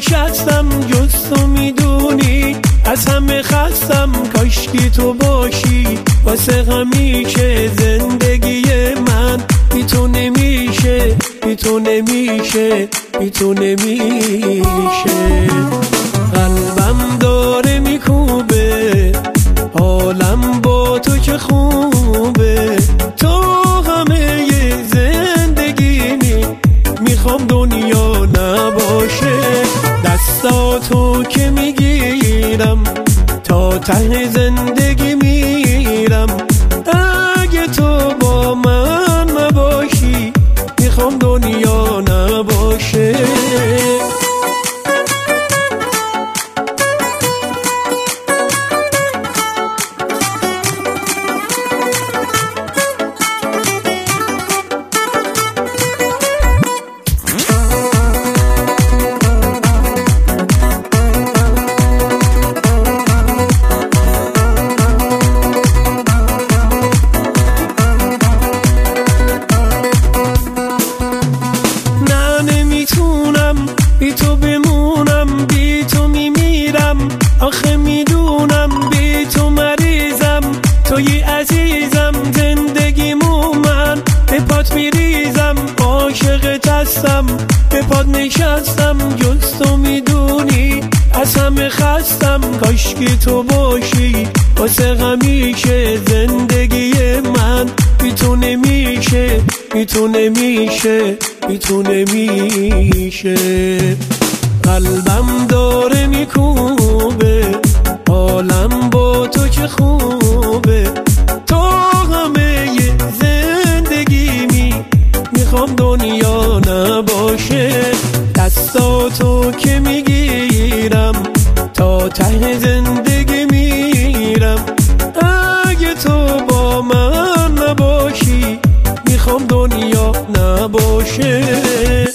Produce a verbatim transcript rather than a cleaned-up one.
نشستم جز تو میدونی از همه خستم، کاشکی تو باشی واسه همیشه. زندگی من بی تو نمیشه، بی تو نمیشه، بی تو نمیشه. قلبم داره میکوبه، حالم با تو که خوبه. تو همه زندگیمی، میخوام دنیا نباشه. دستاتو که میگیرم تا ته زندگی میرم. اگه تو با من نباشی میخوام دنیا نباشه. بی تو بمونم، بی تو میمیرم. آخه میدونم بی تو مریضم. توی عزیزم، زندگیمو من به پات میریزم. عاشقت هستم، به پات نشستم جز تو میدونی از همه خستم. کاشکی تو باشی واسه همیشه. زندگی من بی تو نمیشه، بی تو نمیشه، بی تو نمیشه. قلبم داره میکوبه، حالم با تو که خوبه. تو همه زندگیمی، میخوام دنیا نباشه. دستاتو که میگیرم تا ته زندگی میرم. اگه تو با من نباشی میخوام دنیا نباشه.